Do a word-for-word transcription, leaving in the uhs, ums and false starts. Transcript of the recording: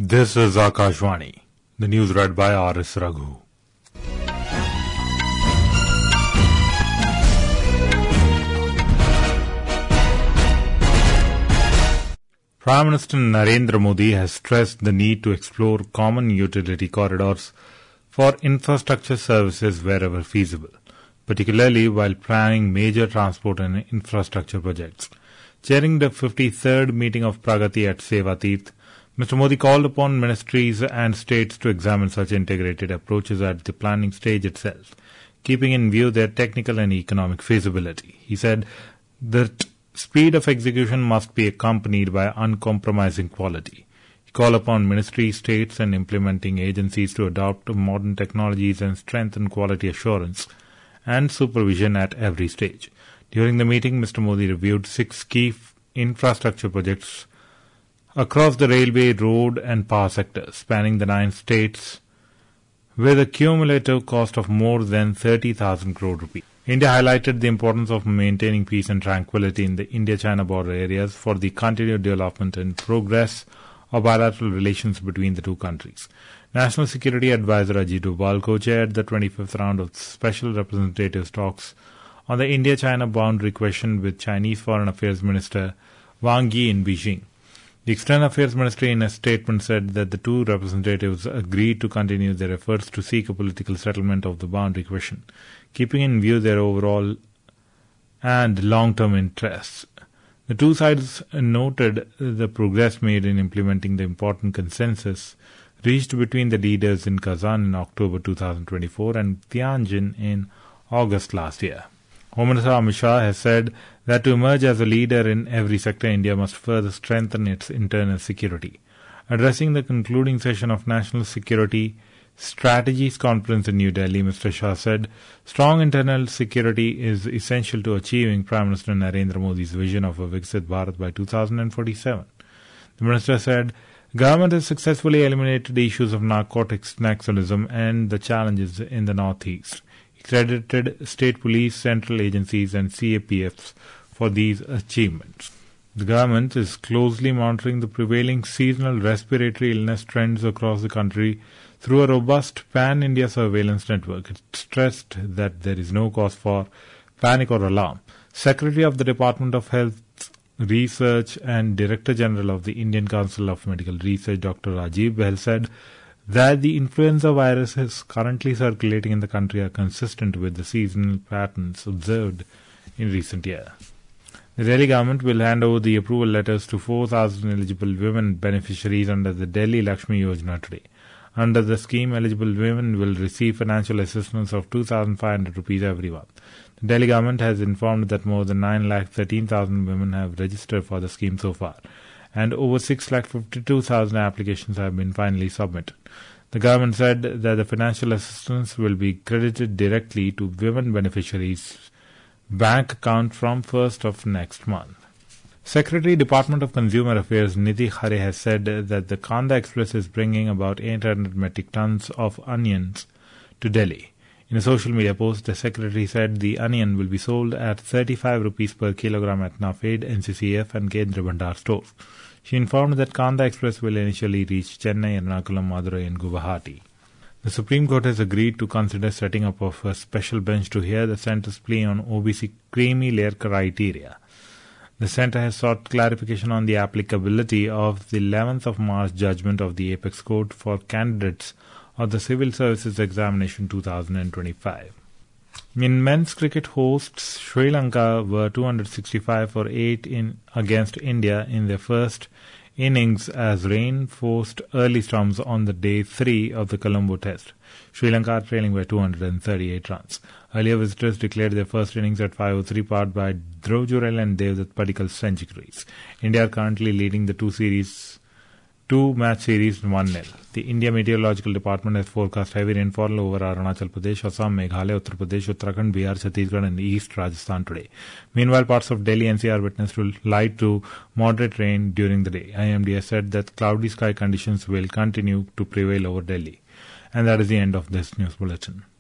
This is Akashvani. The news read by R S Raghu. Prime Minister Narendra Modi has stressed the need to explore common utility corridors for infrastructure services wherever feasible, particularly while planning major transport and infrastructure projects. Chairing the fifty-third meeting of Pragati at Sevatirth, Mister Modi called upon ministries and states to examine such integrated approaches at the planning stage itself, keeping in view their technical and economic feasibility. He said that speed of execution must be accompanied by uncompromising quality. He called upon ministries, states and implementing agencies to adopt modern technologies and strengthen quality assurance and supervision at every stage. During the meeting, Mister Modi reviewed six key f- infrastructure projects across the railway, road and power sectors, spanning the nine states, with a cumulative cost of more than thirty thousand crore rupees. India highlighted the importance of maintaining peace and tranquility in the India-China border areas for the continued development and progress of bilateral relations between the two countries. National Security Advisor Ajit Doval co-chaired the twenty-fifth round of Special Representatives talks on the India-China boundary question with Chinese Foreign Affairs Minister Wang Yi in Beijing. The External Affairs Ministry in a statement said that the two representatives agreed to continue their efforts to seek a political settlement of the boundary question, keeping in view their overall and long-term interests. The two sides noted the progress made in implementing the important consensus reached between the leaders in Kazan in October twenty twenty-four and Tianjin in August last year. Home Minister Amit Shah has said that to emerge as a leader in every sector, India must further strengthen its internal security. Addressing the concluding session of National Security Strategies Conference in New Delhi, Mister Shah said, strong internal security is essential to achieving Prime Minister Narendra Modi's vision of a Viksit Bharat by two thousand forty-seven. The Minister said, government has successfully eliminated the issues of narcotics, naxalism and the challenges in the northeast. Credited state police, central agencies and C A P Fs for these achievements. The government is closely monitoring the prevailing seasonal respiratory illness trends across the country through a robust pan-India surveillance network. It stressed that there is no cause for panic or alarm. Secretary of the Department of Health Research and Director General of the Indian Council of Medical Research, Doctor Rajiv Behl, said that the influenza viruses currently circulating in the country are consistent with the seasonal patterns observed in recent years. The Delhi government will hand over the approval letters to four thousand eligible women beneficiaries under the Delhi Lakshmi Yojana today. Under the scheme, eligible women will receive financial assistance of two thousand five hundred rupees every month. The Delhi government has informed that more than nine lakh thirteen thousand women have registered for the scheme so far, and over six lakh fifty-two thousand applications have been finally submitted. The government said that the financial assistance will be credited directly to women beneficiaries' bank account from first of next month. Secretary, Department of Consumer Affairs Nidhi Khare has said that the Kanda Express is bringing about eight hundred metric tons of onions to Delhi. In a social media post, the secretary said the onion will be sold at thirty-five rupees per kilogram at Nafed, N C C F and Kendra Bhandar stores. She informed that Kanda Express will initially reach Chennai, Ernakulam, Madurai and Guwahati. The Supreme Court has agreed to consider setting up of a special bench to hear the centre's plea on O B C creamy layer criteria. The centre has sought clarification on the applicability of the eleventh of March judgment of the Apex Court for candidates of the Civil Services Examination two thousand twenty-five. In men's cricket, hosts Sri Lanka were two hundred sixty-five for eight in against India in their first innings as rain forced early storms on the day three of the Colombo Test. Sri Lanka trailing by two hundred thirty-eight runs. Earlier visitors declared their first innings at five oh three, powered by Dhruv Jurel and Devdutt Padikkal centuries. India are currently leading the two series Two match series one nil. The India Meteorological Department has forecast heavy rainfall over Arunachal Pradesh, Assam, Meghalaya, Uttar Pradesh, Uttarakhand, Bihar, Chhattisgarh and East Rajasthan today. Meanwhile, parts of Delhi N C R witnessed light to moderate rain during the day. I M D has said that cloudy sky conditions will continue to prevail over Delhi. And that is the end of this news bulletin.